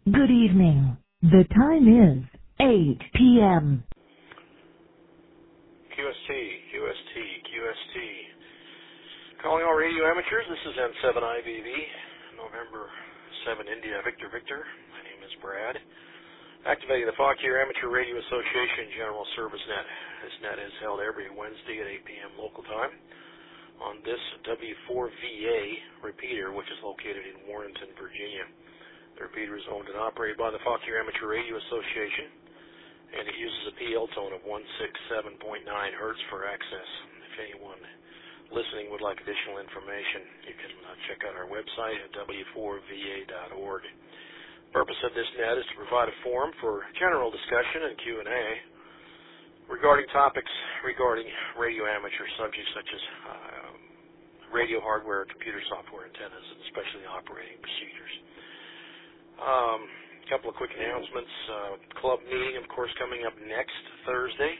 Good evening. The time is 8 p.m. QST. Calling all radio amateurs, this is N7IVV, November 7 India Victor. My name is Brad. Activating the Fauquier Amateur Radio Association General Service Net. This net is held every Wednesday at 8 p.m. local time on this W4VA repeater, which is located in Warrenton, Virginia. The repeater is owned and operated by the Fauquier Amateur Radio Association, and it uses a PL tone of 167.9 hertz for access. If anyone listening would like additional information, you can check out our website at w4va.org. The purpose of this net is to provide a forum for general discussion and Q&A regarding topics regarding radio amateur subjects such as radio hardware, computer software, antennas, and especially operating procedures. A couple of quick announcements. Club meeting, of course, coming up next Thursday.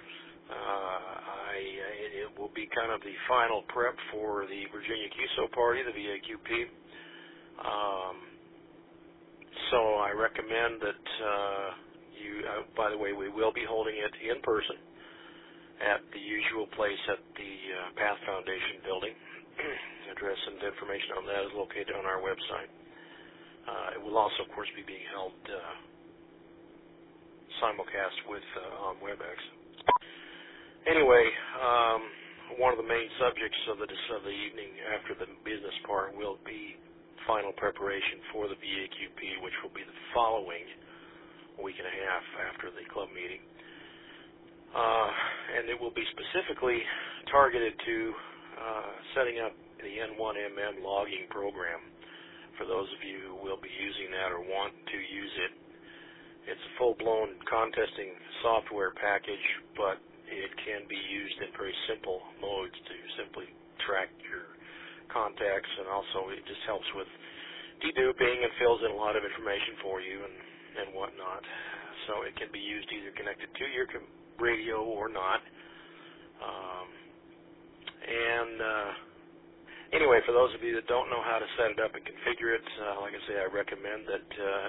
It will be kind of the final prep for the Virginia QSO party, the VAQP. So I recommend that by the way, we will be holding it in person at the usual place at the Path Foundation building. Address and information on that is located on our website. It will also, of course, be being held simulcast on WebEx. Anyway, one of the main subjects of the evening after the business part will be final preparation for the VAQP, which will be the following week and a half after the club meeting. And it will be specifically targeted to setting up the N1MM logging program. For those of you who will be using that or want to use it, it's a full-blown contesting software package, but it can be used in very simple modes to simply track your contacts, and also it just helps with deduping and fills in a lot of information for you and whatnot. So it can be used either connected to your radio or not. Anyway, for those of you that don't know how to set it up and configure it, like I say, I recommend that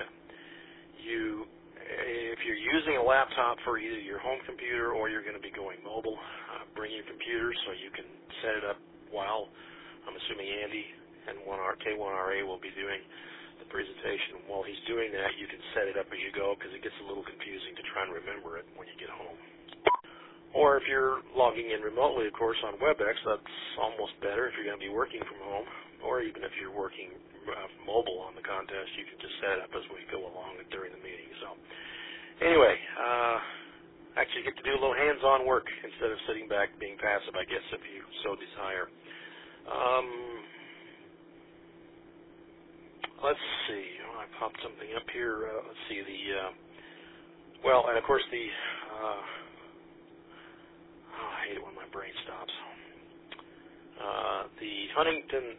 if you're using a laptop for either your home computer or you're going to be going mobile, bring your computer so you can set it up while, I'm assuming Andy and K1RA will be doing the presentation. While he's doing that, you can set it up as you go because it gets a little confusing to try and remember it when you get home. Or if you're logging in remotely, of course, on WebEx, that's almost better if you're going to be working from home. Or even if you're working mobile on the contest, you can just set it up as we go along during the meeting. So anyway, actually get to do a little hands-on work instead of sitting back being passive, I guess, if you so desire. Let's see. I popped something up here. Let's see. And of course the... I hate it when my brain stops. The Huntington,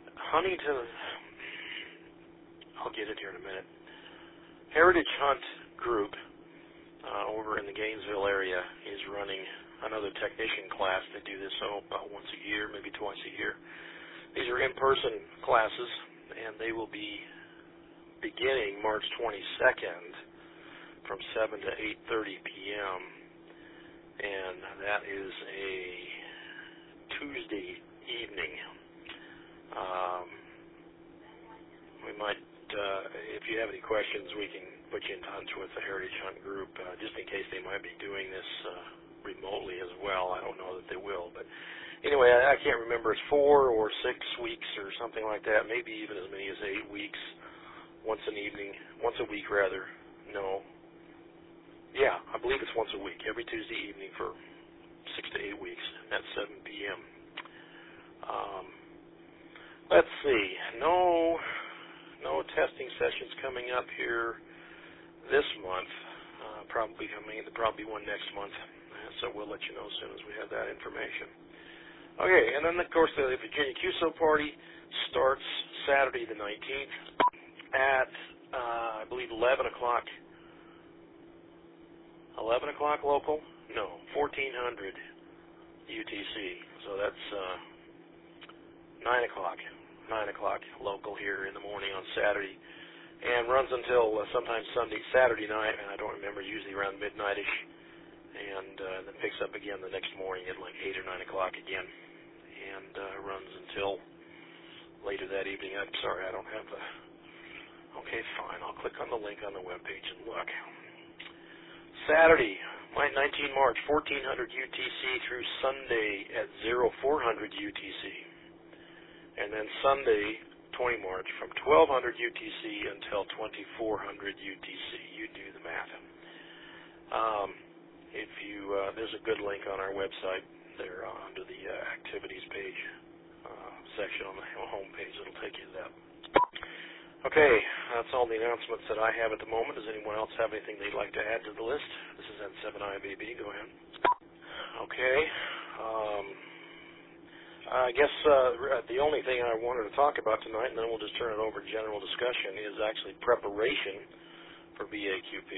I'll get it here in a minute. Heritage Hunt Group over in the Gainesville area is running another technician class. They do this about once a year, maybe twice a year. These are in-person classes, and they will be beginning March 22nd from 7 to 8:30 p.m., and that is a Tuesday evening. We might, if you have any questions, we can put you in touch with the Heritage Hunt Group, just in case they might be doing this remotely as well. I don't know that they will, but anyway, I can't remember. It's 4 or 6 weeks or something like that, maybe even as many as 8 weeks, once a week rather. No. Yeah, I believe it's once a week, every Tuesday evening for 6 to 8 weeks at 7 p.m. Let's see. No testing sessions coming up here this month. Probably one next month. So we'll let you know as soon as we have that information. Okay, and then of course the Virginia QSO party starts Saturday the 19th at I believe 11 o'clock. 11 o'clock local? No, 1400 UTC. So that's 9 o'clock local here in the morning on Saturday. and runs until sometimes Saturday night, and I don't remember, usually around midnight-ish, and then picks up again the next morning at like 8 or 9 o'clock again, and runs until later that evening. I'm sorry, I don't have the... Okay, fine, I'll click on the link on the webpage and look. Saturday, 19 March, 1400 UTC through Sunday at 0400 UTC, and then Sunday, 20 March, from 1200 UTC until 2400 UTC. You do the math. There's a good link on our website there under the activities page section on the home page. It'll take you to that. Okay, that's all the announcements that I have at the moment. Does anyone else have anything they'd like to add to the list? This is N7IBB. Go ahead. Okay. I guess the only thing I wanted to talk about tonight, and then we'll just turn it over to general discussion, is actually preparation for VAQP.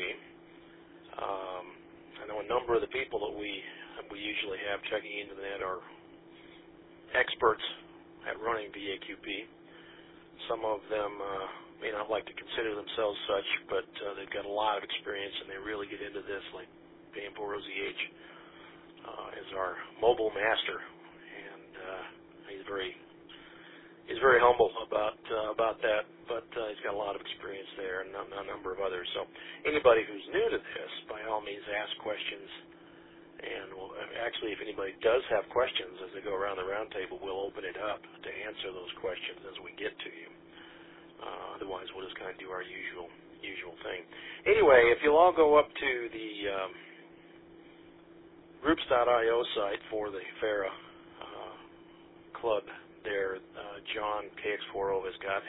I know a number of the people that we usually have checking into the net are experts at running VAQP. Some of them may not like to consider themselves such, but they've got a lot of experience and they really get into this, like Dan Borozzi H. Is our mobile master, and he's very humble about that, but he's got a lot of experience there and a number of others. So anybody who's new to this, by all means, ask questions. And actually, if anybody does have questions as they go around the round table, we'll open it up to answer those questions as we get to you. Otherwise, we'll just kind of do our usual thing. Anyway, if you'll all go up to the groups.io site for the FARA club there, John KX40 has got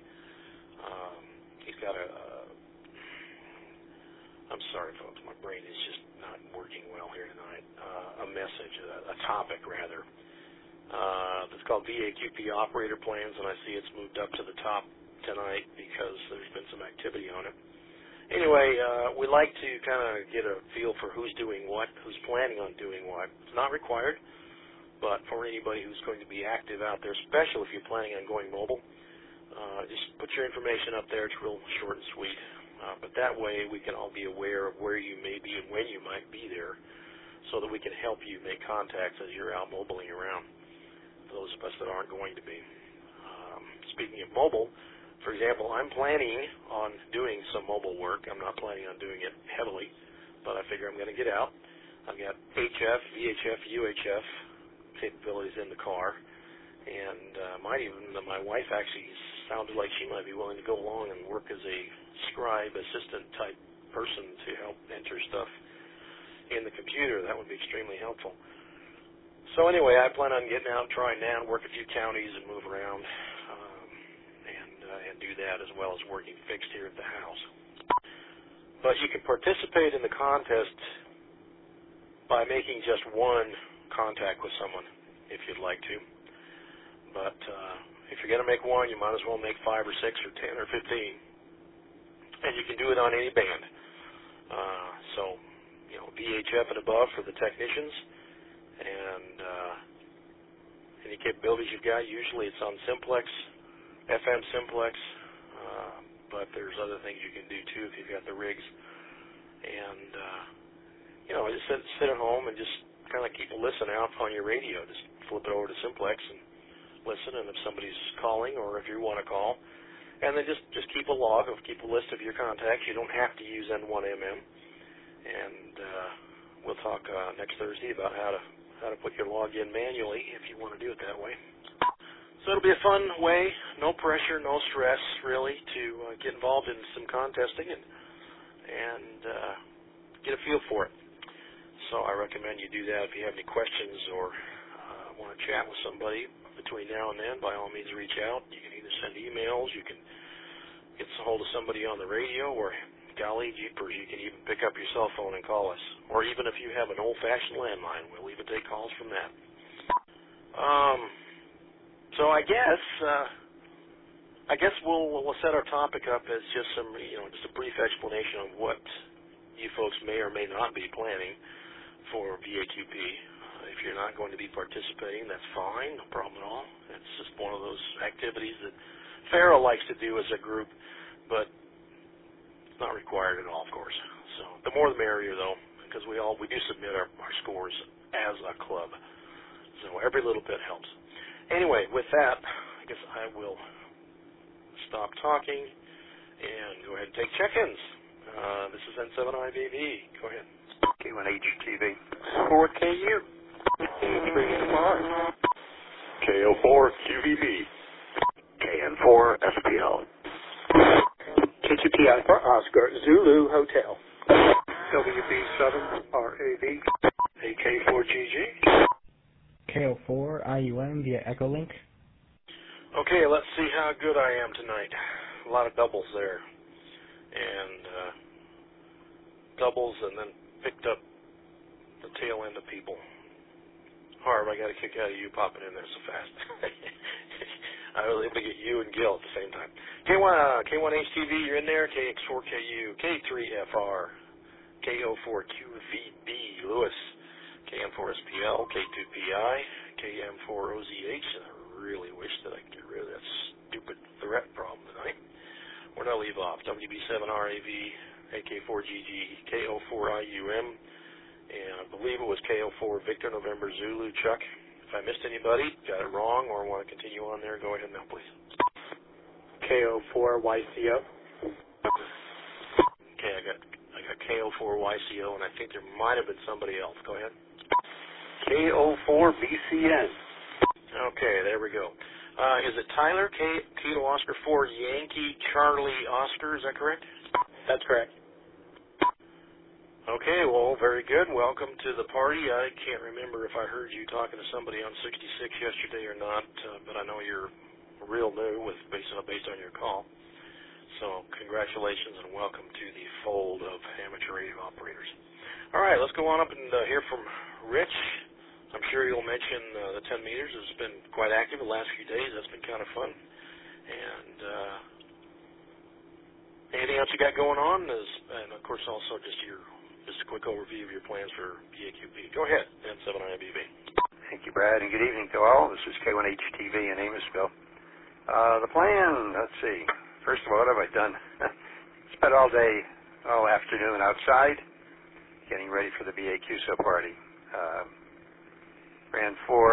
I'm sorry, folks, my brain is just not working well here tonight. A message, a topic rather. It's called VAQP Operator Plans, and I see it's moved up to the top tonight because there's been some activity on it. Anyway, we like to kind of get a feel for who's doing what, who's planning on doing what. It's not required, but for anybody who's going to be active out there, especially if you're planning on going mobile, just put your information up there. It's real short and sweet. But that way we can all be aware of where you may be and when you might be there so that we can help you make contacts as you're out mobiling around, for those of us that aren't going to be. Speaking of mobile, for example, I'm planning on doing some mobile work. I'm not planning on doing it heavily, but I figure I'm going to get out. I've got HF, VHF, UHF capabilities in the car, and my wife actually sounded like she might be willing to go along and work as a scribe assistant type person to help enter stuff in the computer. That would be extremely helpful. So anyway, I plan on getting out, trying that, work a few counties and move around, and do that as well as working fixed here at the house. But you can participate in the contest by making just one contact with someone if you'd like to. But if you're going to make one, you might as well make 5 or 6 or 10 or 15. And you can do it on any band. So, VHF and above for the technicians. And any capabilities you've got, usually it's on simplex, FM simplex, but there's other things you can do too if you've got the rigs. And, just sit at home and just kind of keep a listen out on your radio. Just flip it over to simplex and listen, and if somebody's calling or if you want to call, and then just keep a list of your contacts. You don't have to use N1MM, and we'll talk next Thursday about how to put your log in manually if you want to do it that way. So it'll be a fun way, no pressure, no stress, really, to get involved in some contesting and get a feel for it. So I recommend you do that. If you have any questions or want to chat with somebody between now and then, by all means reach out. You can either send emails, you can get a hold of somebody on the radio, or golly jeepers, you can even pick up your cell phone and call us. Or even if you have an old-fashioned landline, we'll even take calls from that. So I guess we'll set our topic up as just just a brief explanation of what you folks may or may not be planning for VAQP. If you're not going to be participating, that's fine, no problem at all. It's just one of those activities that FARA likes to do as a group, but Not required at all, of course. So the more the merrier, though, because we do submit our scores as a club. So every little bit helps. Anyway, with that, I guess I will stop talking and go ahead and take check-ins. This is N7IBV. Go ahead. K1HTV. 4KU. 3MR. KO4 QVB. KN4 SPL. K2PI for Oscar Zulu Hotel. WB7RAV. AK4GG. KO4 IUM via Echolink. Okay, let's see how good I am tonight. A lot of doubles there. And doubles and then picked up the tail end of people. Harv, I got a kick out of you popping in there so fast. I was able to get you and Gil at the same time. K1HTV, you're in there. KX4KU, K3FR, KO4QVB, Lewis, KM4SPL, K2PI, KM4OZH. And I really wish that I could get rid of that stupid threat problem tonight. Where did I leave off? WB7RAV, AK4GG, KO4IUM, and I believe it was KO4 Victor November Zulu Chuck. If I missed anybody, got it wrong, or want to continue on there, go ahead now, please. KO4 YCO. Okay, I got KO4 YCO, and I think there might have been somebody else. Go ahead. KO4 BCN. Okay, there we go. Is it Tyler, Kilo Oscar 4, Yankee Charlie Oscar, is that correct? That's correct. Okay, well, very good. Welcome to the party. I can't remember if I heard you talking to somebody on 66 yesterday or not, but I know you're real new based on your call. So congratulations and welcome to the fold of amateur radio operators. All right, let's go on up and hear from Rich. I'm sure you'll mention the 10 meters has been quite active the last few days. That's been kind of fun. And anything else you got going on? And, of course, also just a quick overview of your plans for BAQB. Go ahead, N7IBV. Thank you, Brad, and good evening to all. This is K1HTV in Amosville. The plan, let's see. First of all, what have I done? Spent all afternoon outside, getting ready for the BAQSO party. Ran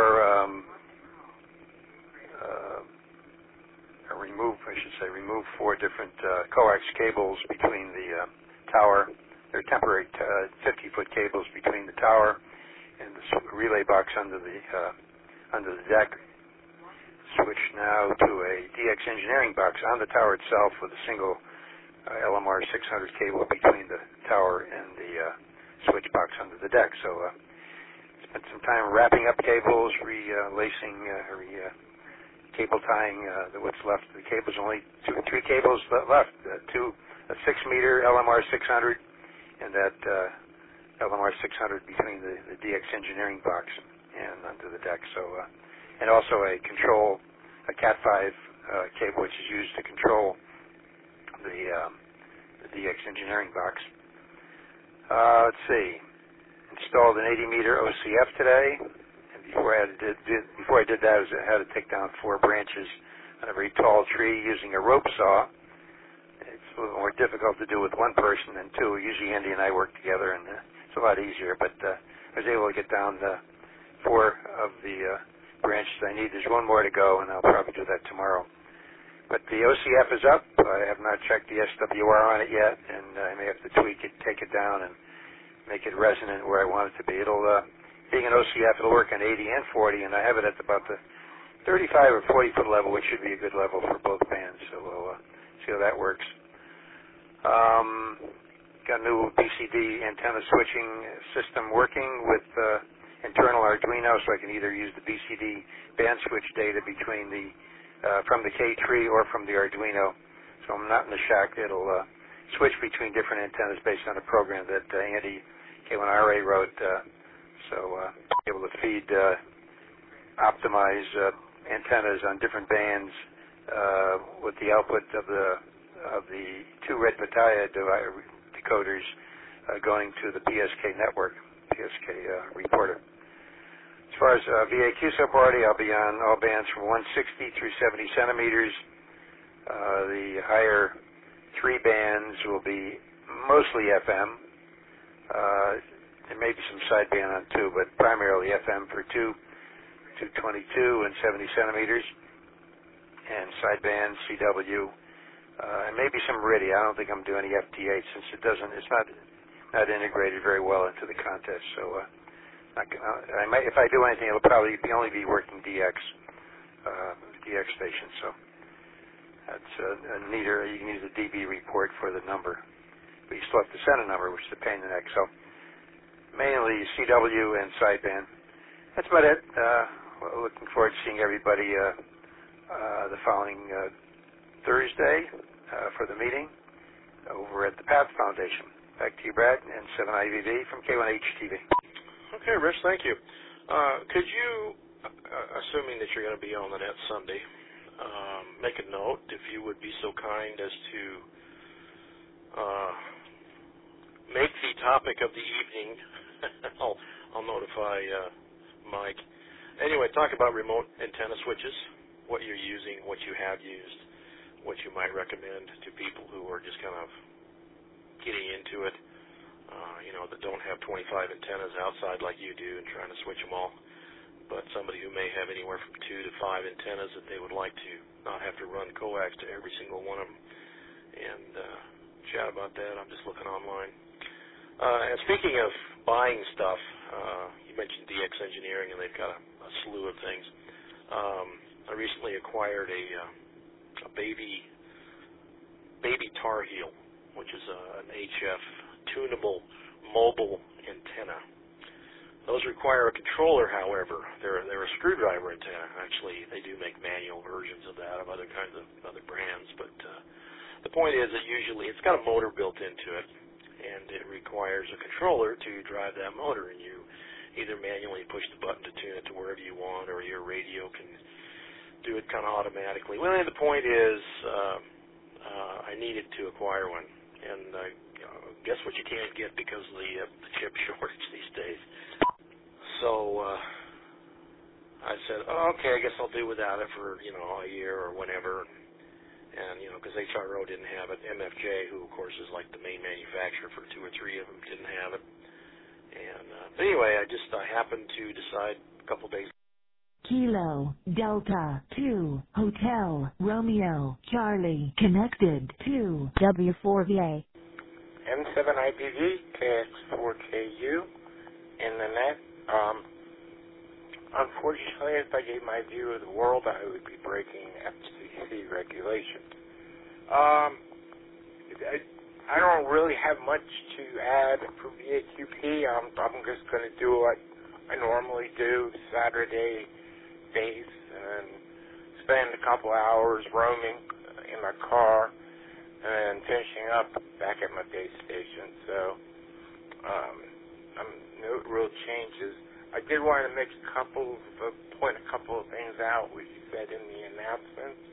removed 4 different coax cables between the tower. They're temporary 50-foot cables between the tower and the relay box under the deck. Switch now to a DX engineering box on the tower itself with a single LMR 600 cable between the tower and the switch box under the deck. So spent some time wrapping up cables, cable tying what's left of the cables. Only 3 cables left, a 6-meter LMR 600 and that LMR 600 between the DX engineering box and under the deck. So, and also a Cat5 cable, which is used to control the DX engineering box. Let's see. Installed an 80-meter OCF today. And before I did that, I had to take down 4 branches on a very tall tree using a rope saw. It's a little more difficult to do with one person than 2. Usually Andy and I work together, and it's a lot easier. But I was able to get down 4 of the branches I need. There's 1 more to go, and I'll probably do that tomorrow. But the OCF is up. I have not checked the SWR on it yet, and I may have to tweak it, take it down, and make it resonant where I want it to be. Being an OCF, it'll work on 80 and 40, and I have it at about the 35 or 40-foot level, which should be a good level for both bands. So we'll see how that works. Got a new BCD antenna switching system working with internal Arduino, so I can either use the BCD band switch data between from the K3 or from the Arduino. So I'm not in the shack. It'll switch between different antennas based on a program that Andy K1RA wrote. Able to feed, optimize antennas on different bands with the output of the 2 red Vitaya decoders going to the PSK network, PSK reporter. As far as VAQSO party, I'll be on all bands from 160 through 70 centimeters. The higher 3 bands will be mostly FM. There may be some sideband on 2, but primarily FM for 222 and 70 centimeters, and sideband CW, and maybe some RIDI. I don't think I'm doing any FT8 since it's not integrated very well into the contest. So if I do anything, it'll probably only be working DX station. So that's neater. You can use the DB report for the number, but you still have to send a number, which is a pain in the neck. So mainly CW and sideband. That's about it. Looking forward to seeing everybody the following Thursday for the meeting over at the Path Foundation. Back to you, Brad, and 7IVV from K1HTV. Okay, Rich, thank you. Could you, assuming that you're going to be on the net Sunday, make a note, if you would be so kind as to make the topic of the evening. I'll notify Mike. Anyway, talk about remote antenna switches, what you're using, what you have used, what you might recommend to people who are just kind of getting into it, that don't have 25 antennas outside like you do and trying to switch them all, but somebody who may have anywhere from 2 to 5 antennas that they would like to not have to run coax to every single one of them, and chat about that. I'm just looking online. And speaking of buying stuff, you mentioned DX Engineering, and they've got a slew of things. I recently acquired a baby Tar Heel, which is an HF tunable mobile antenna. Those require a controller, however. They're a screwdriver antenna. Actually, they do make manual versions of that, of other kinds of other brands. But the point is that usually it's got a motor built into it, and it requires a controller to drive that motor. And you either manually push the button to tune it to wherever you want, or your radio can do it kind of automatically. Well, the point is I needed to acquire one, and guess what you can't get because of the chip shortage these days. So I said, okay, I guess I'll do without it for, a year or whenever. And, because HRO didn't have it. MFJ, who, of course, is like the main manufacturer for 2 or 3 of them, didn't have it. And but anyway, I happened to decide a couple days. Kilo, Delta, 2, Hotel, Romeo, Charlie, connected to W4VA. M7IBV, KX4KU, in the net. Unfortunately, if I gave my view of the world, I would be breaking FCC regulations. I don't really have much to add for VAQP. I'm just going to do what I normally do Saturday days and spend a couple hours roaming in my car and finishing up back at my base station. So no real changes. I did want to point a couple of things out, which you said in the announcements.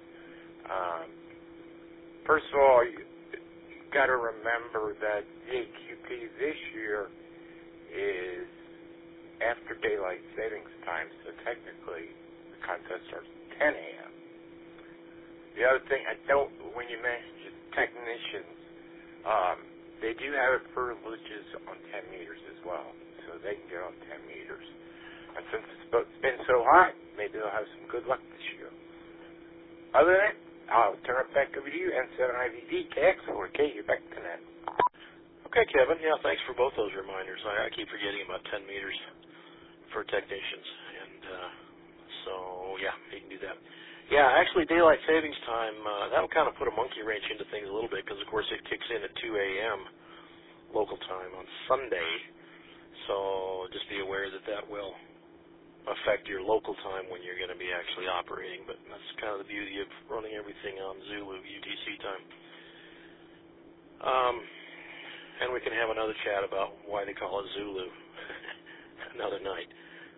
First of all, you got to remember that VAQP this year is after daylight savings time, so technically the contest starts at 10 a.m. The other thing when you mentioned technicians, they do have privileges on 10 meters as well, so they can get on 10 meters. And since it's been so hot, maybe they'll have some good luck this year. Other than that, I'll turn it back over to you, N7IVD, KX4K, back to net. Okay, Kevin. Yeah, thanks for both those reminders. I keep forgetting about 10 meters for technicians, and so, yeah, you can do that. Yeah, actually, daylight savings time, that'll kind of put a monkey wrench into things a little bit because, of course, it kicks in at 2 a.m. local time on Sunday, so just be aware that will affect your local time when you're going to be actually operating, but that's kind of the beauty of running everything on Zulu UTC time. And we can have another chat about why they call it Zulu another night.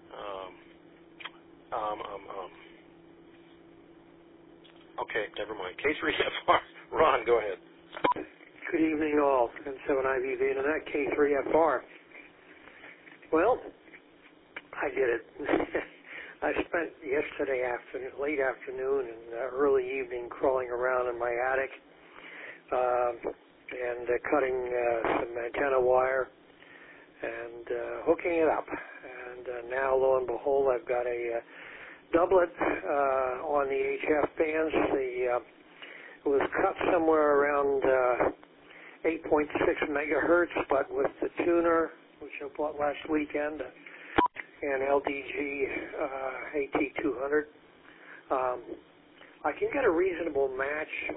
Okay, never mind. K3FR. Ron, go ahead. Good evening, all. N7IVV Internet, K3FR. Well, I did it. I spent yesterday late afternoon and early evening crawling around in my attic, and cutting some antenna wire and hooking it up. And now, lo and behold, I've got a doublet on the HF bands. It was cut somewhere around 8.6 megahertz, but with the tuner, which I bought last weekend, and LDG AT200, I can get a reasonable match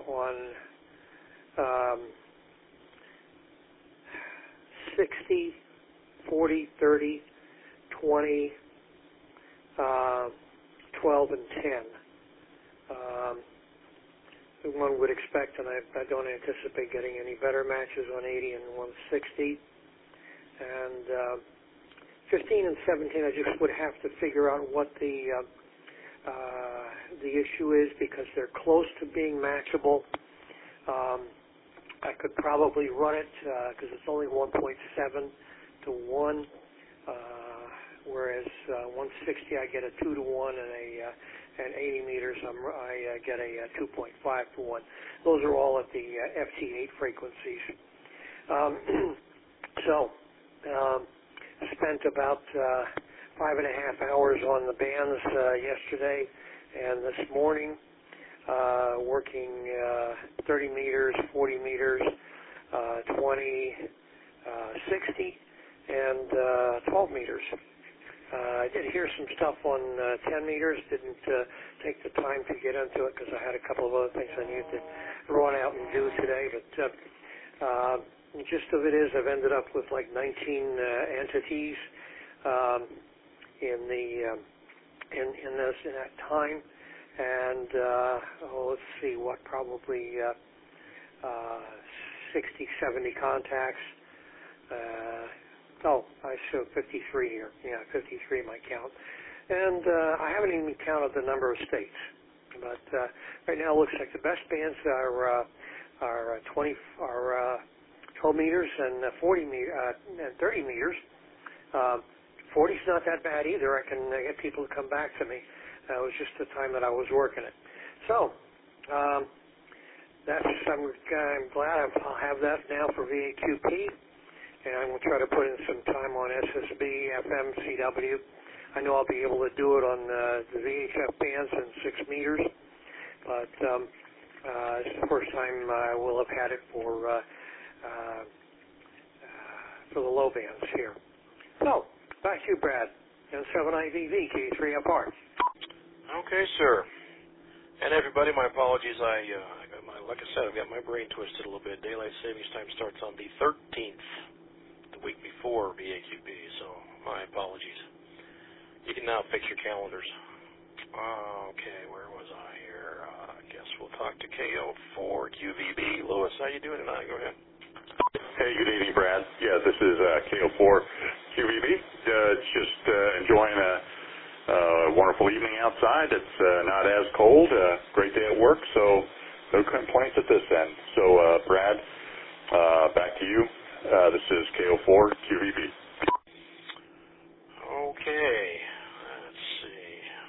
on 60, 40, 30, 20, 12, and 10. One would expect, and I don't anticipate getting any better matches on 80 and 160. And 15 and 17, I just would have to figure out what the issue is, because they're close to being matchable. I could probably run it because it's only 1.7 to 1, whereas 160 I get a 2 to 1, and 80 meters I get a 2.5 to 1. Those are all at the FT8 frequencies. Spent about 5.5 hours on the bands yesterday and this morning, working 30 meters, 40 meters, 20, 60, and 12 meters. I did hear some stuff on 10 meters. Didn't take the time to get into it because I had a couple of other things I needed to run out and do today. But the gist of it is I've ended up with like 19 entities in that time, and let's see, probably 60, 70 contacts. I show 53 here. Yeah, 53 my count. And I haven't even counted the number of states. But right now it looks like the best bands are 12 meters and 40 and 30 meters. 40's not that bad either. I can get people to come back to me. It was just the time that I was working it. So I'm glad I'll have that now for VAQP. And I'm going to try to put in some time on SSB, FM, CW. I know I'll be able to do it on the VHF bands in 6 meters, but it's the first time I will have had it for the low bands here. So, back to you, Brad. N7IVV, K3FR. Okay, sir. And everybody, my apologies. Like I said, I've got my brain twisted a little bit. Daylight savings time starts on the 13th. Week before VAQP, so my apologies. You can now fix your calendars. Okay, where was I here? I guess we'll talk to KO4 QVB. Lewis, how you doing tonight? Go ahead. Hey, good evening, Brad. Yeah, this is KO4 QVB. Just enjoying a wonderful evening outside. It's not as cold. Great day at work, so no complaints at this end. So, Brad, back to you. This is KO4 QVB. Okay, let's see.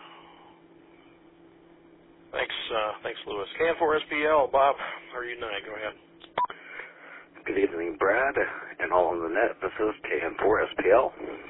Thanks, Lewis. KM4SPL, Bob, how are you tonight? Go ahead. Good evening, Brad, and all on the net. This is KM4SPL.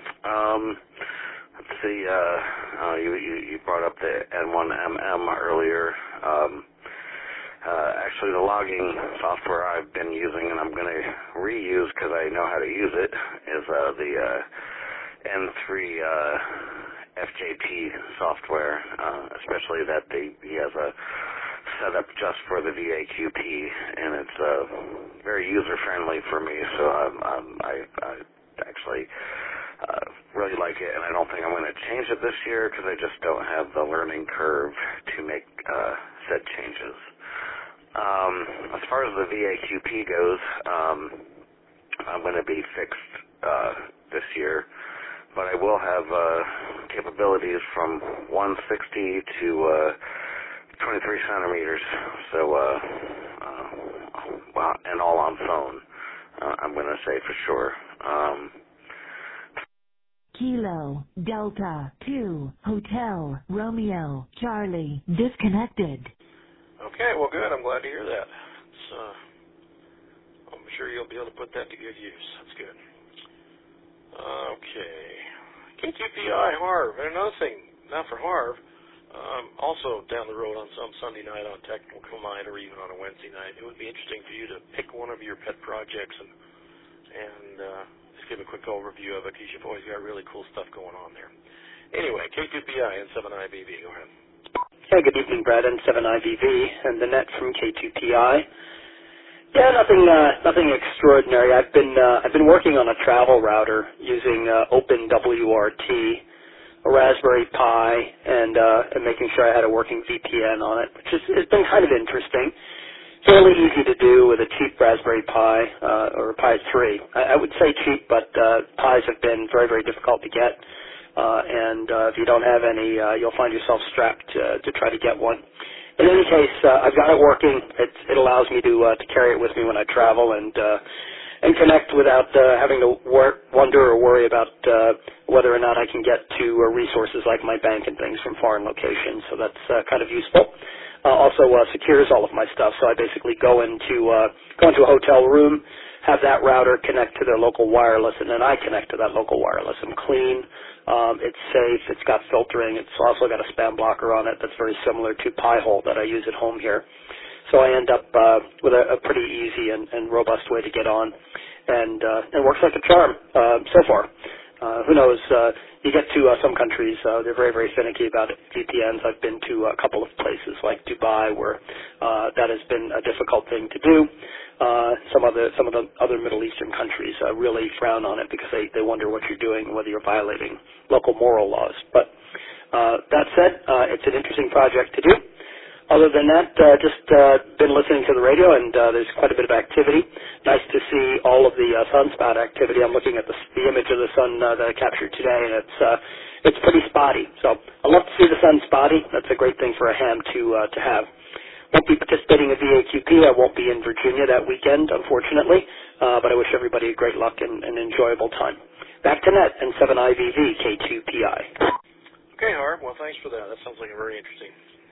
Let's see. You brought up the N1MM earlier. Actually, the logging software I've been using and I'm going to reuse because I know how to use it is the N3 FJT software, especially that he has a setup just for the VAQP, and it's very user-friendly for me, so I actually really like it, and I don't think I'm going to change it this year because I just don't have the learning curve to make said changes. As far as the VAQP goes, I'm going to be fixed this year, but I will have capabilities from 160 to 23 centimeters, so and all on phone, I'm going to say for sure. Kilo, Delta, 2, Hotel, Romeo, Charlie, disconnected. Okay, well, good. I'm glad to hear that. It's sure you'll be able to put that to good use. That's good. Okay. K2PI Harv. And another thing, not for Harv, also down the road on some Sunday night on Technical Night or even on a Wednesday night, it would be interesting for you to pick one of your pet projects and just give a quick overview of it, because you've always got really cool stuff going on there. Anyway, K2PI and 7IBV, go ahead. Hey, good evening, Brad, and 7IBV, and the net from K2PI. Yeah, nothing extraordinary. I've been working on a travel router using OpenWRT, a Raspberry Pi, and making sure I had a working VPN on it, which has been kind of interesting. Fairly easy to do with a cheap Raspberry Pi or Pi 3. I would say cheap, but Pis have been very, very difficult to get. And if you don't have any, you'll find yourself strapped to try to get one. In any case, I've got it working. It allows me to carry it with me when I travel and connect without having to wonder or worry about whether or not I can get to resources like my bank and things from foreign locations. So that's kind of useful. Also secures all of my stuff. So I basically go into a hotel room, have that router connect to their local wireless, and then I connect to that local wireless. I'm clean. It's safe. It's got filtering. It's also got a spam blocker on it that's very similar to Pi-hole that I use at home here. So I end up with a pretty easy and robust way to get on, and it works like a charm so far. Who knows? You get to some countries, they're very, very finicky about VPNs. I've been to a couple of places like Dubai where that has been a difficult thing to do. Some of the other Middle Eastern countries really frown on it because they wonder what you're doing and whether you're violating local moral laws. But that said, it's an interesting project to do. Other than that, just been listening to the radio, and there's quite a bit of activity. Nice to see all of the sunspot activity. I'm looking at the image of the sun that I captured today, and it's pretty spotty. So I love to see the sun spotty. That's a great thing for a ham to have. Won't be participating in VAQP. I won't be in Virginia that weekend, unfortunately, but I wish everybody a great luck and an enjoyable time. Back to net and 7IVV K2PI. Okay, Harv. Well, thanks for that. That sounds like a very interesting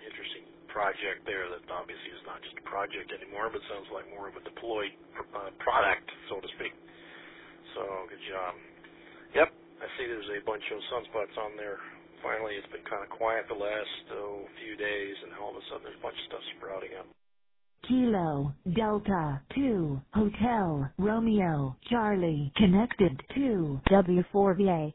project there that obviously is not just a project anymore, but sounds like more of a deployed product, so to speak. So, good job. Yep, I see there's a bunch of sunspots on there. Finally, it's been kind of quiet the last few days, and all of a sudden there's a bunch of stuff sprouting up. Kilo, Delta, 2, Hotel, Romeo, Charlie, connected to W4VA.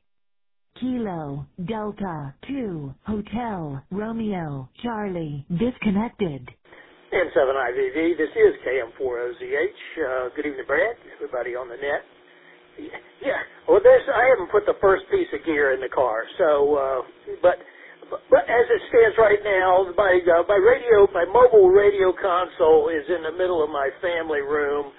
Kilo, Delta, 2, Hotel, Romeo, Charlie, disconnected. And 7IVV, this is KM4OZH. Good evening, Brad. Everybody on the net. Yeah, well, I haven't put the first piece of gear in the car, so, but as it stands right now, my mobile radio console is in the middle of my family room.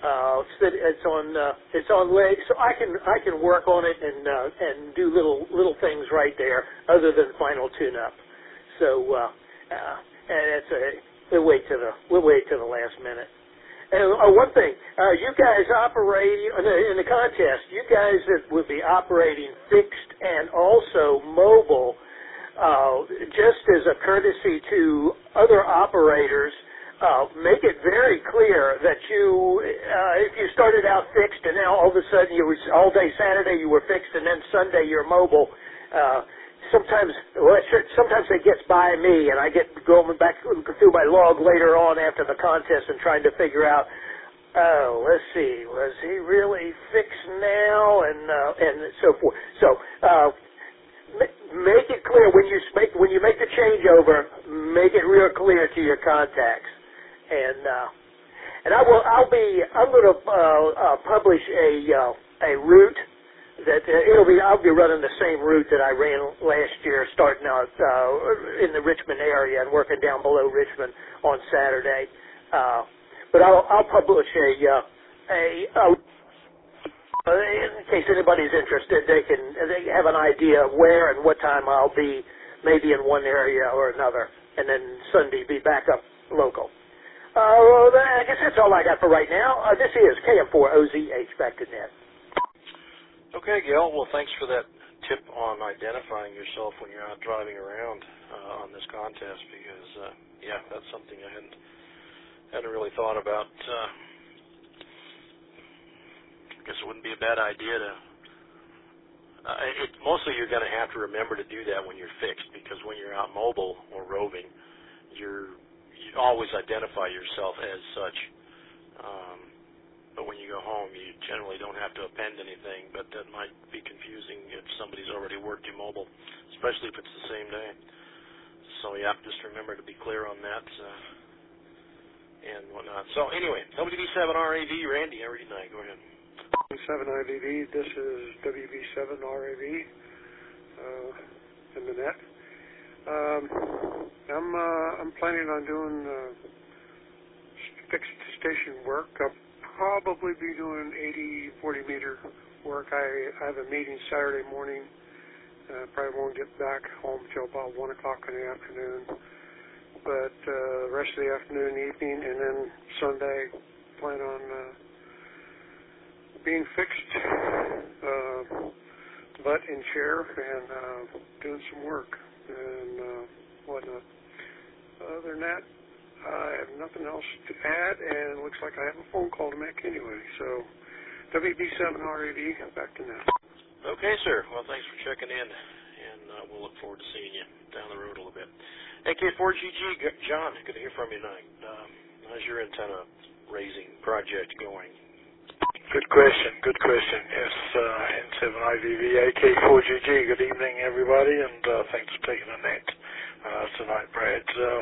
It's on legs, so I can work on it and do little things right there, other than final tune-up. So and we'll wait to the last minute. And one thing, you guys operating in the contest, you guys that would be operating fixed and also mobile, just as a courtesy to other operators. Make it very clear that if you started out fixed and now all of a sudden all day Saturday you were fixed and then Sunday you're mobile, sometimes it gets by me and I get going back through my log later on after the contest and trying to figure out, let's see, was he really fixed now and so forth. So make it clear when you make the changeover, make it real clear to your contacts. And I'm going to publish a route that I'll be running the same route that I ran last year, starting out in the Richmond area and working down below Richmond on Saturday. But I'll publish in case anybody's interested, they have an idea of where and what time I'll be, maybe in one area or another, and then Sunday be back up local. I guess that's all I got for right now. This is KM4OZH, back to net. Okay, Gail. Well, thanks for that tip on identifying yourself when you're out driving around on this contest, because, that's something I hadn't really thought about guess it wouldn't be a bad idea to. Mostly you're going to have to remember to do that when you're fixed, because when you're out mobile or roving, you always identify yourself as such. But when you go home, you generally don't have to append anything, but that might be confusing if somebody's already worked you mobile, especially if it's the same day. So, yeah, just remember to be clear on that and whatnot. So, anyway, WB7RAV, Randy, how are you tonight? Go ahead. 7IVV, this is WB7RAV in the net. I'm planning on doing fixed station work. I'll probably be doing 80-40 meter work. I have a meeting Saturday morning. Probably won't get back home till about 1 o'clock in the afternoon. But the rest of the afternoon, evening, and then Sunday, plan on being fixed, butt in chair, and doing some work and whatnot. Other than that, I have nothing else to add, and it looks like I have a phone call to make anyway. So, WB7RAV, back to net. Okay, sir. Well, thanks for checking in, and we'll look forward to seeing you down the road a little bit. AK4GG, John, good to hear from you tonight. How's your antenna raising project going? Good question. Yes, N7IVV, AK4GG. Good evening, everybody, and thanks for taking the net tonight, Brad.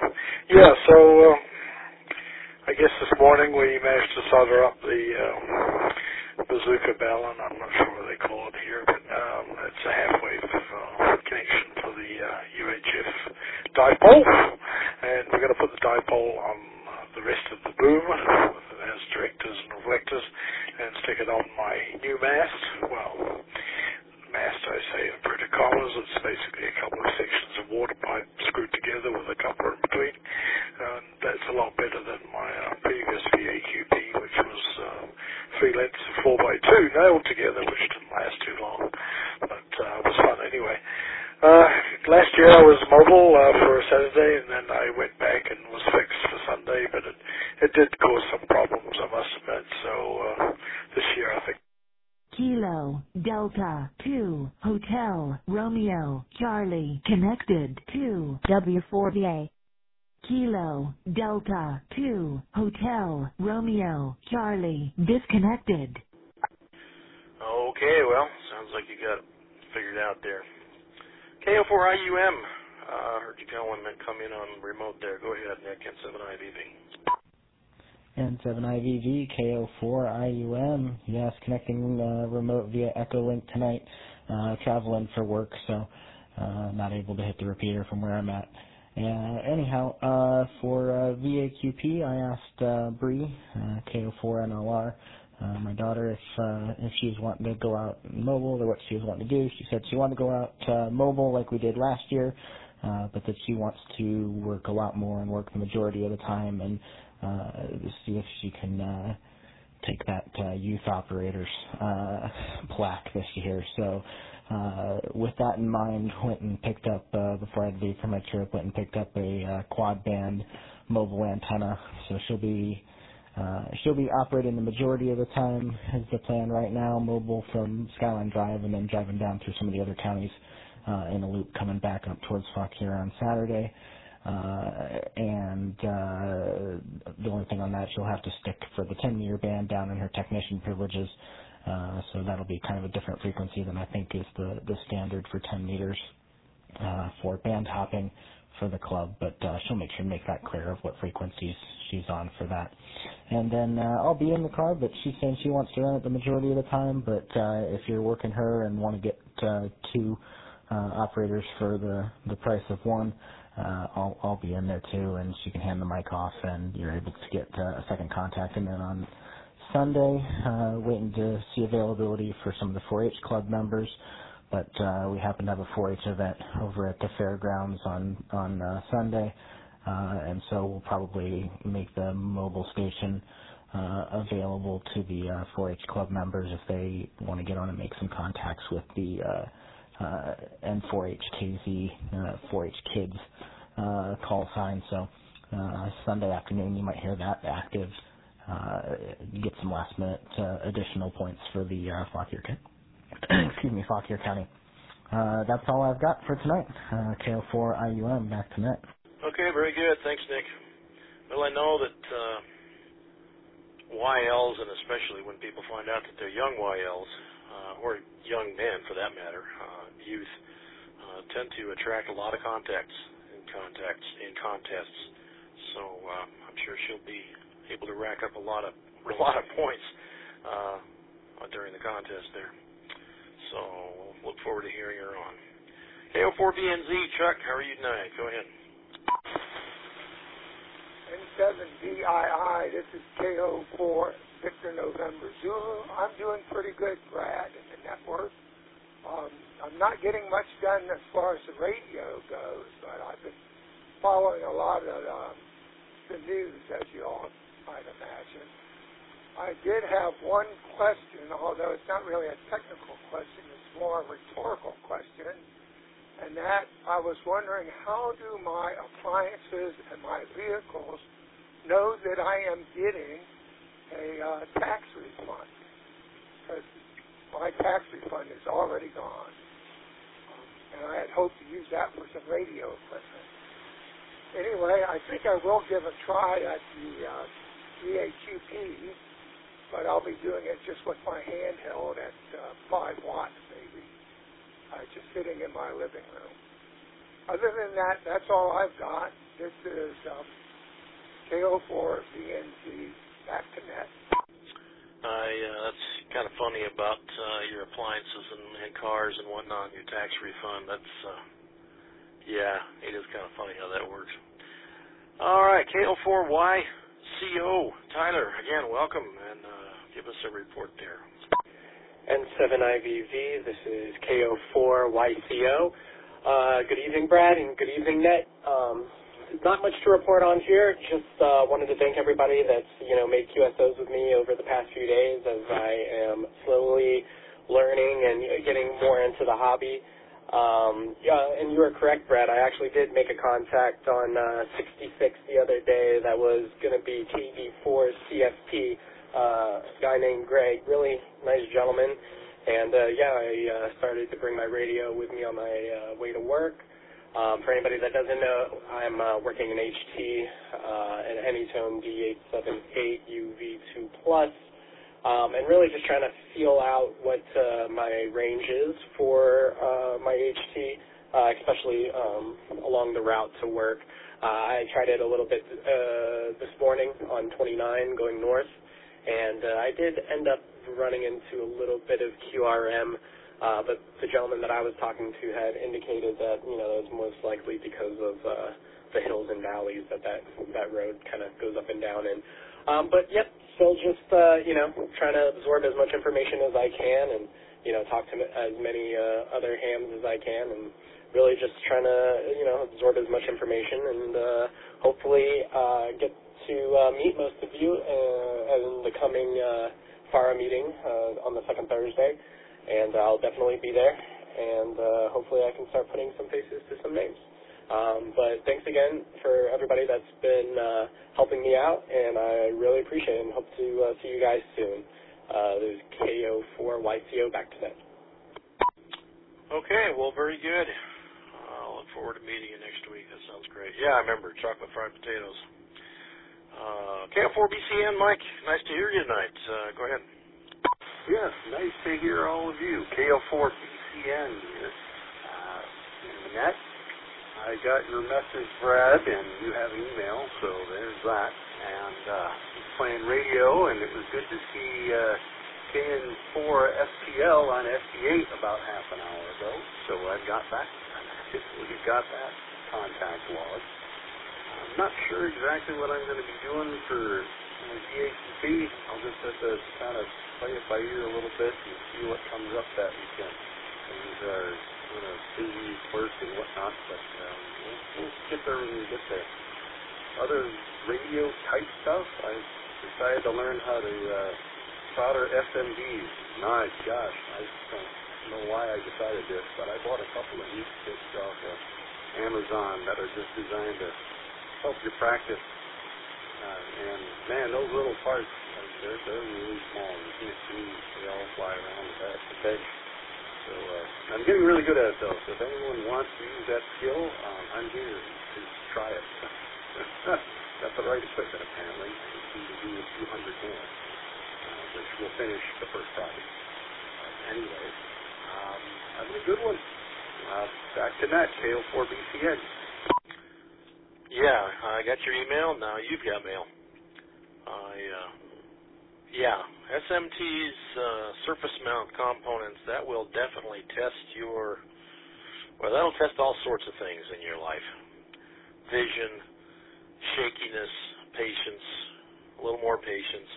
I guess this morning we managed to solder up the bazooka ballon. I'm not sure what they call it here, but it's a half-wave connection for the UHF dipole, and we're going to put the dipole on the rest of the boom as directors and reflectors and stick it on my new mast. Well, mast, I say in inverted commas. It's basically a couple of sections of water pipe screwed together with a coupler in between. That's a lot better than my previous VAQP, which was 3 lengths of 4x2 nailed together, which didn't last too long, but it was fun anyway. Last year I was mobile for a Saturday, and then I went back and was fixed for Sunday, but it did cause some problems, I must admit. So this year I think. Kilo, Delta, 2, Hotel, Romeo, Charlie, connected to W4VA. Kilo, Delta, 2, Hotel, Romeo, Charlie, disconnected. Okay, well, sounds like you got it figured out there. KO4IUM, heard you going and then come in on remote there. Go ahead, Nick, N7IVV. N7IVV, KO4IUM, yes, connecting remote via Echolink tonight. Traveling for work, so not able to hit the repeater from where I'm at. Anyhow, for VAQP, I asked Bree, KO4NLR, my daughter, if she was wanting to go out mobile or what she was wanting to do. She said she wanted to go out mobile like we did last year, but that she wants to work a lot more and work the majority of the time and see if she can take that youth operators plaque this year. So with that in mind, went and picked up, before I had to leave for my trip, went and picked up a quad band mobile antenna. So she'll be operating the majority of the time is the plan right now, mobile from Skyline Drive and then driving down through some of the other counties in a loop coming back up towards Fauquier on Saturday. And the only thing on that, she'll have to stick for the 10-meter band down in her technician privileges. So that'll be kind of a different frequency than I think is the standard for 10 meters for band hopping for the club, but she'll make sure to make that clear of what frequencies she's on for that. And then I'll be in the car, but she's saying she wants to run it the majority of the time, but if you're working her and want to get 2 operators for the price of 1, I'll be in there too, and she can hand the mic off and you're able to get a second contact. And then on Sunday, waiting to see availability for some of the 4-H club members, but we happen to have a 4-H event over at the fairgrounds on Sunday, and so we'll probably make the mobile station available to the 4-H club members if they want to get on and make some contacts with the N4HKZ 4-H Kids call sign. So Sunday afternoon you might hear that active get some last-minute additional points for the Fauquier County. That's all I've got for tonight. KO4 IUM, back to net. Okay, very good. Thanks, Nick. Well, I know that YLs, and especially when people find out that they're young YLs, or young men for that matter, youth, tend to attract a lot of contacts in contests. So I'm sure she'll be able to rack up a lot of points during the contest there. So we'll look forward to hearing her on. KO4BNZ, Chuck, how are you tonight? Go ahead. N7VII, this is KO4 Victor November Zulu. I'm doing pretty good, Brad, in the network. I'm not getting much done as far as the radio goes, but I've been following a lot of the news, as you all might imagine. I did have one question, although it's not really a technical question, it's more a rhetorical question, and that I was wondering, how do my appliances and my vehicles know that I am getting a tax refund? Because my tax refund is already gone, and I had hoped to use that for some radio equipment. Anyway, I think I will give a try at the EAQP, but I'll be doing it just with my handheld at 5 watts, maybe, just sitting in my living room. Other than that, that's all I've got. This is KO4BNZ, back to net. That's kind of funny about your appliances and cars and whatnot, your tax refund. That's, it is kind of funny how that works. All right, KO4YCO, Tyler, again, welcome, and give us a report there. N7IVV, this is KO4YCO. Good evening, Brad, and good evening, Net. Not much to report on here. Just wanted to thank everybody that's made QSOs with me over the past few days, as I am slowly learning and getting more into the hobby. And you are correct, Brad. I actually did make a contact on 66 the other day. That was going to be TV4 CFP. Guy named Greg, really nice gentleman. And I started to bring my radio with me on my way to work. For anybody that doesn't know, I'm working in HT, an Anytone D878UV2+, and really just trying to feel out what my range is for my HT, especially along the route to work. I tried it a little bit this morning on 29 going north, and I did end up running into a little bit of QRM. But the gentleman that I was talking to had indicated that, that was most likely because of the hills and valleys that road kind of goes up and down in. But, still just, trying to absorb as much information as I can and, talk to as many other hams as I can, and really just trying to, absorb as much information and hopefully get to meet most of you in the coming FARA meeting on the second Thursday. And I'll definitely be there, and hopefully I can start putting some faces to some names. But thanks again for everybody that's been helping me out, and I really appreciate it, and hope to see you guys soon. This is KO4YCO, back to net. Okay, well, very good. I'll look forward to meeting you next week. That sounds great. Yeah, I remember chocolate fried potatoes. KO4BCN, Mike, nice to hear you tonight. Go ahead. Yes, nice to hear all of you. KO4BCN here in the net. I got your message, Brad, and you have an email, so there's that. And playing radio, and it was good to see KN4FTL on FT8 about half an hour ago. So I got that. We got that contact log. I'm not sure exactly what I'm going to be doing for DHCP. I'll just have to kind of play it by ear a little bit and see what comes up that weekend. Things are kind of busy work and whatnot, but we'll get there when we get there. Other radio type stuff, I decided to learn how to solder SMDs. My gosh, I don't know why I decided this, but I bought a couple of neat kits off of Amazon that are just designed to help you practice And man, those little parts, they're really small. You can't see. They all fly around the bench. So I'm getting really good at it, though. So if anyone wants to use that skill, I'm here to try it. Got the right equipment, apparently. I need to do a few hundred more, which will finish the first project. Anyway, have a good one. Back to net, KO4BCN. Yeah, I got your email. Now you've got mail. SMT's surface mount components, that will definitely test that'll test all sorts of things in your life. Vision, shakiness, patience, a little more patience.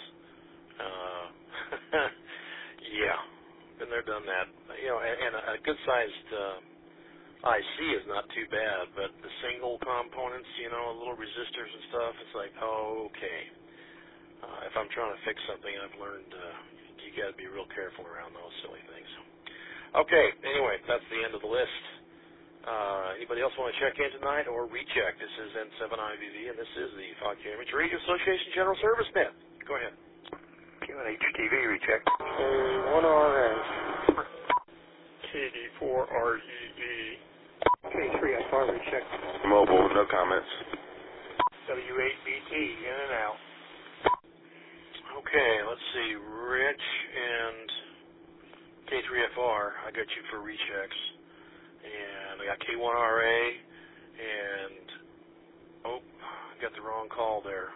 Yeah, been there, done that. And a good-sized IC is not too bad, but the single components, little resistors and stuff, it's like, okay. If I'm trying to fix something, I've learned you got to be real careful around those silly things. Okay, anyway, that's the end of the list. Anybody else want to check in tonight or recheck? This is N7IVV, and this is the Fauquier Amateur Radio Association General Service Net. Go ahead. QNH-TV recheck. K1RA. KD4REE. K3FR recheck. Mobile, no comments. W8BT, in and out. Okay, let's see. Rich and K3FR, I got you for rechecks. And I got K1RA and, I got the wrong call there.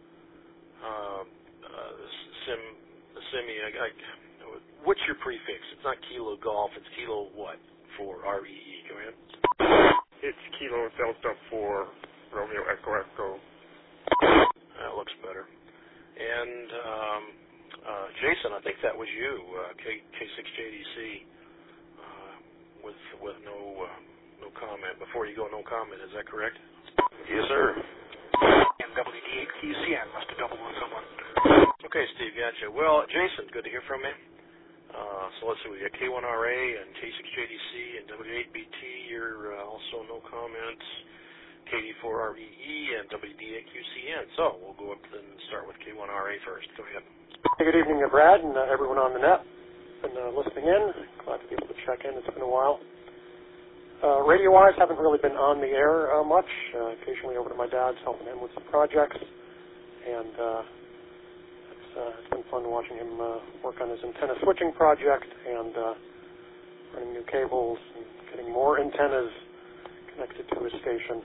What's your prefix? It's not Kilo Golf, it's Kilo what for REE? Go ahead. It's Kilo Delta 4, Romeo Echo Echo. That looks better. And Jason, I think that was you, K6JDC, with no comment. Before you go, no comment. Is that correct? Yes, sir. And WD8QCN must have doubled with someone. Okay, Steve, gotcha. Well, Jason, good to hear from you. So let's see, we got K1RA and K6JDC and W8BT. You're also no comments. KD4REE and WD8QCN. So we'll go up and start with K1RA first. Go ahead. Good evening, Brad, and everyone on the net. Been listening in. Glad to be able to check in. It's been a while. Radio-wise, haven't really been on the air much. Occasionally over to my dad's, helping him with some projects. And it's been fun watching him work on his antenna switching project and running new cables and getting more antennas connected to his station.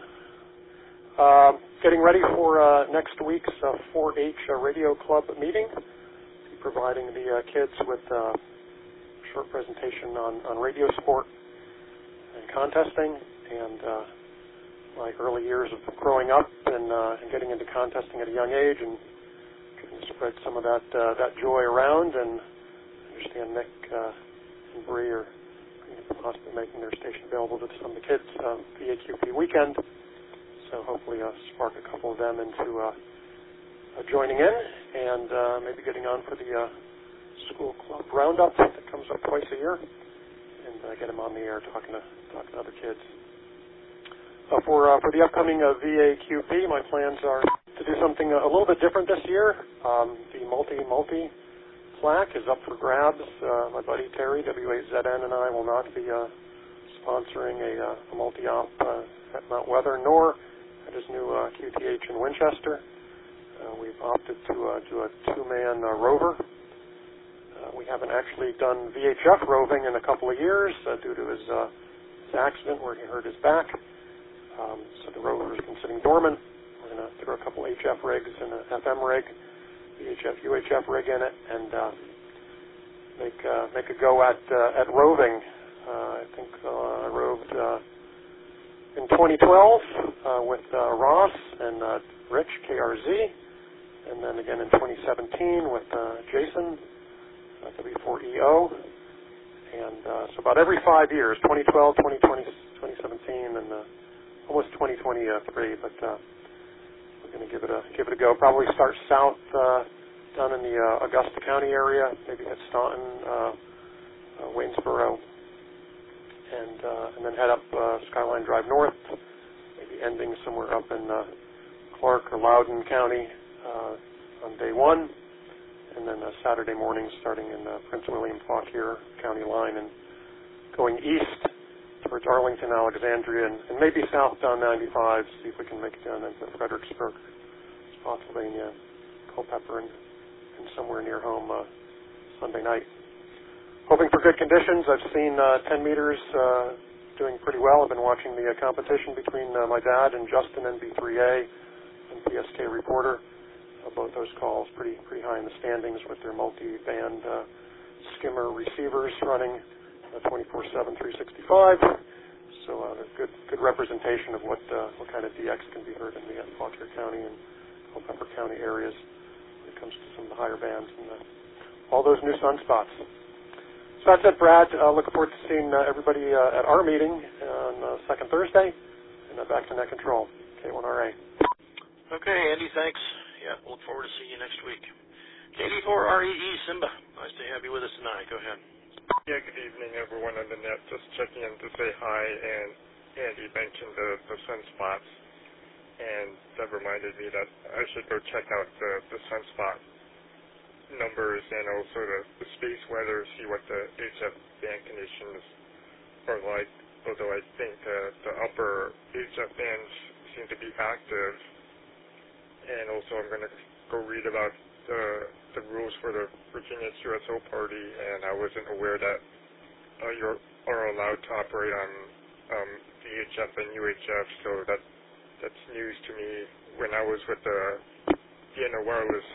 Getting ready for next week's 4-H Radio Club meeting. Be providing the kids with a short presentation on radio sport and contesting, and my early years of growing up and getting into contesting at a young age, and getting to spread some of that joy around. And I understand Nick and Bree are possibly making their station available to some of the kids the AQP weekend. So hopefully spark a couple of them into joining in and maybe getting on for the school club roundup that comes up twice a year, and get them on the air talking to other kids. For the upcoming VAQP, my plans are to do something a little bit different this year. The multi plaque is up for grabs. My buddy Terry, W8ZN, and I will not be sponsoring a multi-op at Mount Weather, nor at his new QTH in Winchester. We've opted to do a two-man rover. We haven't actually done VHF roving in a couple of years due to his accident where he hurt his back. So the rover's been sitting dormant. We're going to throw a couple HF rigs and an FM rig, VHF, UHF rig in it, and make a go at roving. I think I roved in 2012 with Ross and Rich, KRZ, and then again in 2017 with Jason, W4EO, and so about every 5 years, 2012, 2020, 2017, and almost 2023, but we're going to give it a go. Probably start south down in the Augusta County area, maybe at Staunton, Waynesboro, and then head up Skyline Drive north, maybe ending somewhere up in Clark or Loudoun County, on day one, and then Saturday morning starting in Prince William Fauquier County line and going east towards Arlington, Alexandria, and maybe south down 95, see if we can make it down into Fredericksburg, Spotsylvania, Culpeper, and somewhere near home Sunday night. Hoping for good conditions. I've seen 10 meters doing pretty well. I've been watching the competition between my dad and Justin NB3A and PSK Reporter. Both those calls pretty high in the standings with their multi-band skimmer receivers running 24/7, 365. So good representation of what kind of DX can be heard in the Fauquier County and Culpeper County areas when it comes to some of the higher bands and all those new sunspots. So that's it, Brad. Looking forward to seeing everybody at our meeting on second Thursday, and back to Net Control, K1RA. Okay, Andy, thanks. Yeah, look forward to seeing you next week. KD4REE, Simba. Nice to have you with us tonight. Go ahead. Yeah, good evening, everyone on the net. Just checking in to say hi, and Andy mentioned the sunspots, and that reminded me that I should go check out the sunspot numbers and also the space weather, see what the HF band conditions are like, although I think the upper HF bands seem to be active. And also I'm going to go read about the rules for the Virginia QSO party, and I wasn't aware that you are allowed to operate on VHF and UHF, so that's news to me. When I was with the Vienna Wireless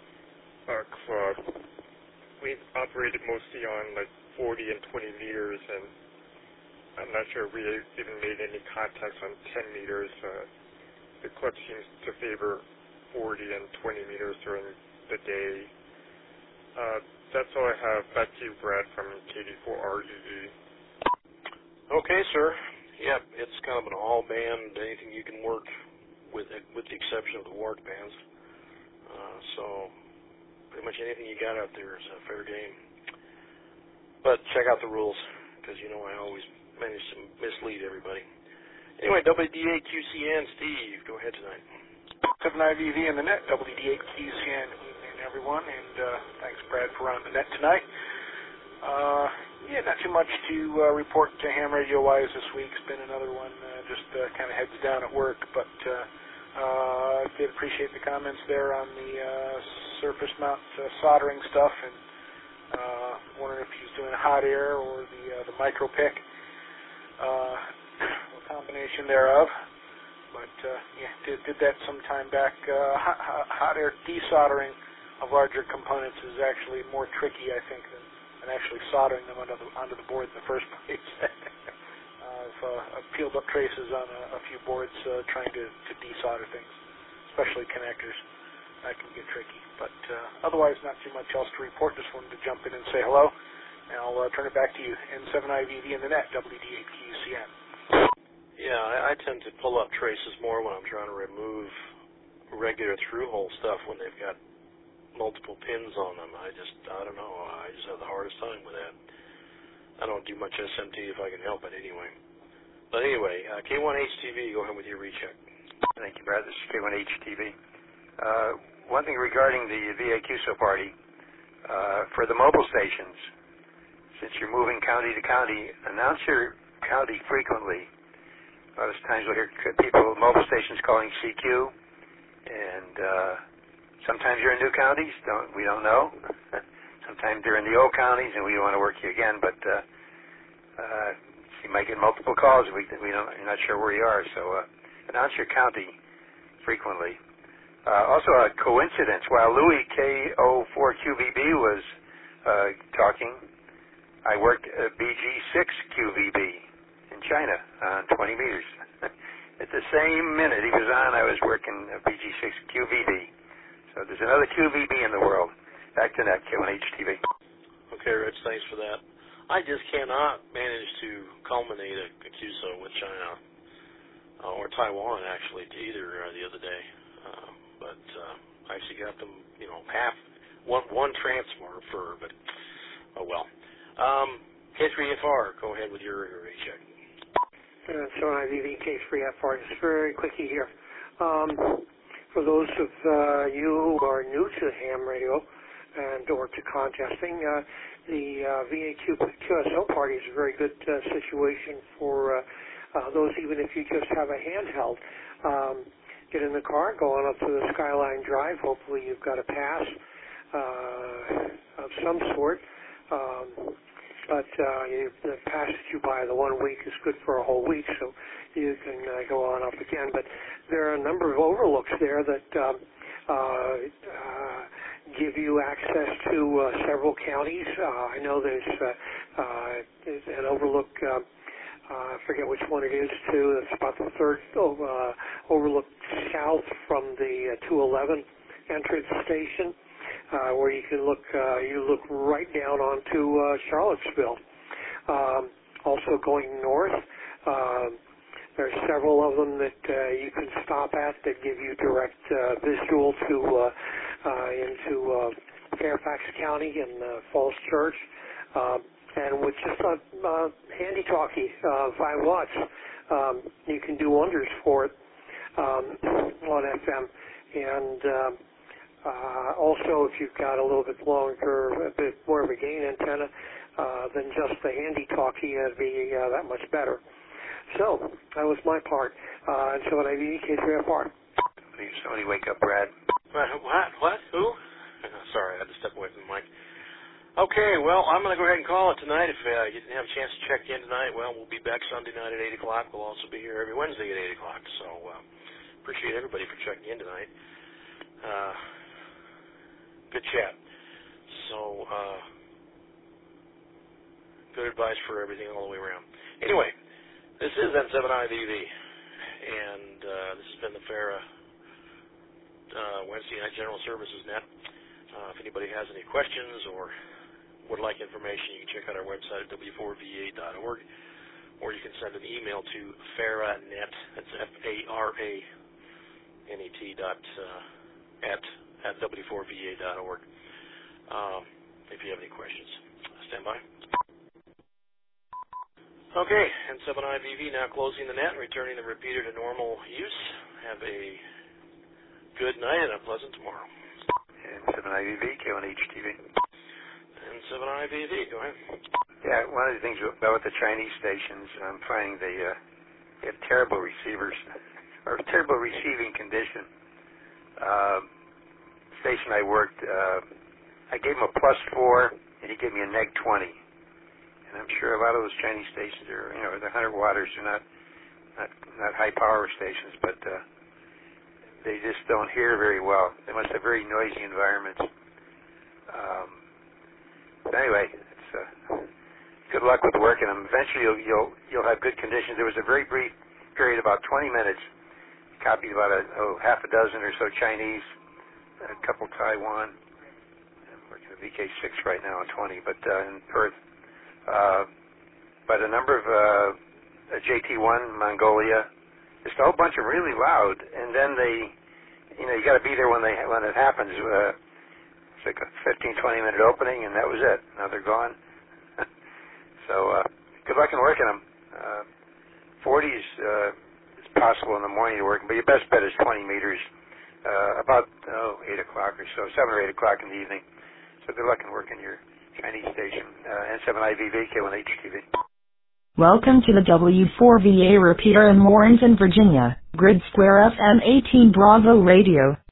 Club, we operated mostly on like 40 and 20 meters, and I'm not sure if we even made any contacts on 10 meters. The club seems to favor 40 and 20 meters during the day. That's all I have. Back to you, Brad, from KD4REE. Okay, sir. Yep, it's kind of an all-band, anything you can work with the exception of the WARC bands. So pretty much anything you got out there is a fair game. But check out the rules, because you know I always manage to mislead everybody. Anyway, WDA-QCN, Steve, go ahead tonight. 7IVV in the net, WDA-QCN, evening everyone, and thanks, Brad, for on the net tonight. Yeah, not too much to report to ham radio-wise this week. It's been another one, just kind of heads down at work, but I did appreciate the comments there on the surface mount soldering stuff, and wondering if he's doing hot air or the micro pick, a combination thereof. But yeah, did that some time back. Hot air desoldering of larger components is actually more tricky, I think, than actually soldering them onto the board in the first place. I've peeled up traces on a few boards trying to desolder things, especially connectors. That can get tricky. But otherwise, not too much else to report. Just wanted to jump in and say hello. And I'll turn it back to you. N7IVV in the net, WD8QCN. Yeah, I tend to pull up traces more when I'm trying to remove regular through-hole stuff when they've got multiple pins on them. I don't know. I just have the hardest time with that. I don't do much SMT if I can help it anyway. But anyway, K1HTV, go ahead with your recheck. Thank you, Brad. This is K1HTV. One thing regarding the VA-QSO party, for the mobile stations, since you're moving county to county, announce your county frequently. A lot of times we'll hear people, mobile stations calling CQ, and sometimes you're in new counties, we don't know. Sometimes they're in the old counties, and we don't want to work you again, but you might get multiple calls. You're not sure where you are, so announce your county frequently. Also, a coincidence, while Louis K04QVB was talking, I worked at BG6QVB in China on 20 meters. At the same minute he was on, I was working BG6QVB. So there's another QVB in the world. Back to that, K1HTV. Okay, Rich, thanks for that. I just cannot manage to culminate a QSO with China, or Taiwan, actually, either the other day. But I actually got them, half, one transfer, but oh well. K3FR, go ahead with your recheck. So IVV K3FR, just very quickly here. For those of you who are new to ham radio and or to contesting, the VA QSO party is a very good situation for those, even if you just have a handheld. Get in the car, go on up to the Skyline Drive. Hopefully you've got a pass of some sort. But the pass that you buy the 1 week is good for a whole week, so you can go on up again. But there are a number of overlooks there that give you access to several counties. I know there's an overlook, I forget which one it is, too. It's about the third overlook south from the 211 entrance station. Where you can look, you look right down onto Charlottesville. Also going north, there's several of them that you can stop at that give you direct visual to into Fairfax County and Falls Church, and with just a handy talkie, 5 watts, you can do wonders for it on FM. And also, if you've got a little bit longer, a bit more of a gain antenna than just the handy talkie, it'd be that much better. So, that was my part. And so, when I VK3FR. Somebody wake up, Brad. What? Who? Sorry, I had to step away from the mic. Okay, well, I'm going to go ahead and call it tonight. If you didn't have a chance to check in tonight, well, we'll be back Sunday night at 8 o'clock. We'll also be here every Wednesday at 8 o'clock. So, appreciate everybody for checking in tonight. Good chat. So, good advice for everything all the way around. Anyway, this is N7IVV, and this has been the FARA Wednesday Night General Services Net. If anybody has any questions or would like information, you can check out our website at w4va.org, or you can send an email to FARANet, that's FARANET, at w4va.org if you have any questions. Stand by. Okay, N7IVV now closing the net and returning the repeater to normal use. Have a good night and a pleasant tomorrow. N7IVV, K1HTV. N7IVV, go ahead. Yeah, one of the things about the Chinese stations, I'm finding they have terrible receivers, or terrible receiving condition. Station I worked, I gave him a +4, and he gave me a -20. And I'm sure a lot of those Chinese stations are, the 100 watters are not high power stations, but they just don't hear very well. They must have very noisy environments. But anyway, it's good luck with working them. Eventually, you'll have good conditions. There was a very brief period, about 20 minutes. Copied about half a dozen or so Chinese, a couple Taiwan. I'm working at VK6 right now on 20, but in Perth. But a number of JT1, Mongolia, just a whole bunch of really loud. And then you got to be there when it happens. It's like a 15-20 minute opening, and that was it. Now they're gone. So good luck in working them. 40s. Possible in the morning to work, but your best bet is 20 meters, about 8 o'clock or so, 7 or 8 o'clock in the evening. So good luck in working your Chinese station, N7IVV, K1HTV. Welcome to the W4VA repeater in Warrenton, Virginia, Grid Square FM 18 Bravo Radio.